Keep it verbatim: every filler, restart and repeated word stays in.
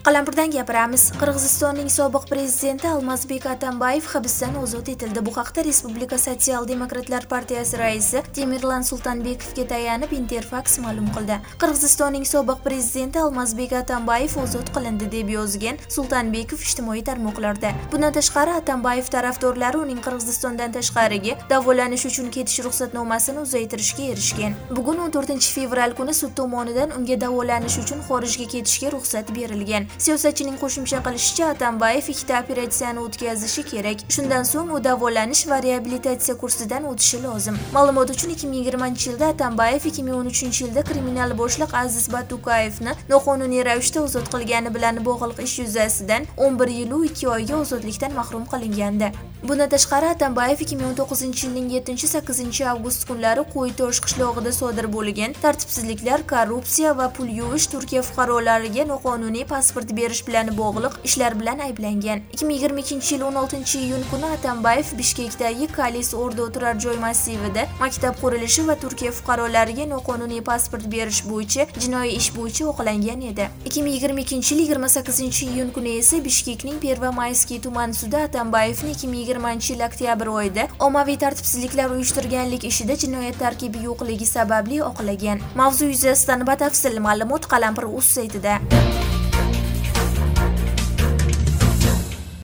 Qalampirdan gapiramiz. Qirg'izistonning sobiq prezidenti Almazbek Atambayev hibsdan ozod etildi. Bu haqda Respublika Sotsial-demokratlar partiyasi raisi Temirlan Sultanbekovga tayanib Interfax ma'lum qildi. Qirg'izistonning sobiq prezidenti Almazbek Atambayev ozod qilindi deb yozgan Sultanbekov ijtimoiy tarmoqlarda. Bundan tashqari Atambayev tarafdorlari uning Qirg'izistondan tashqariga davolanish uchun ketish ruxsatnomasini uzaytirishga erishgan. Bugun o'n to'rtinchi fevral kuni sud tomonidan unga davolanish uchun xorijga ketishga ruxsat berilgan. Siyosatchining qo'shimcha qilishicha, Atambayev ikkita operatsiyani o'tkazishi kerak. Shundan so'ng u davolanish va reabilitatsiya kursidan o'tishi lozim. Ma'lumot uchun ikki ming yigirmanchi yilda Atambayev ikki ming o'n uchinchi yilda kriminal boshliq Aziz Batukayevni noqonuniy ravishda ozod qilgani bilan bog'liq ish yuzasidan o'n bir yil u ikki oyga ozodlikdan mahrum qilingandi. Bundan tashqari Atambayev ikki ming o'n to'qqizinchi yilning yettinchi sakkizinchi avgust kunlari Qo'ytosh qishlog'ida sodir bo'lgan tartibsizliklar, korrupsiya va pul yuvish Turkiya fuqarolariga noqonuniy pasport berish bilan bog'liq ishlar bilan ayblangan. ikki ming yigirma ikkinchi yil o'n oltinchi iyun kuni Atambayev Bishkekdagi Kalis Ordo turar joy massivida maktab qurilishi va Turkiya fuqarolariga noqonuniy pasport berish bo'yicha jinoiy ish bo'yicha o'qlangan edi. ikki ming yigirma ikkinchi yil yigirma sakkizinchi iyun kuni esa Bishkekning Pervomayskiy tuman sudi Atambayevni ikki ming yigirmanchi yil oktyabr oyida ommaviy tartibsizliklar uyushtirganlik ishida jinoyat tarkibi yo'qligi sababli oqlagan. Mavzu yuzasidan batafsil ma'lumot Qalampir.uz saytida.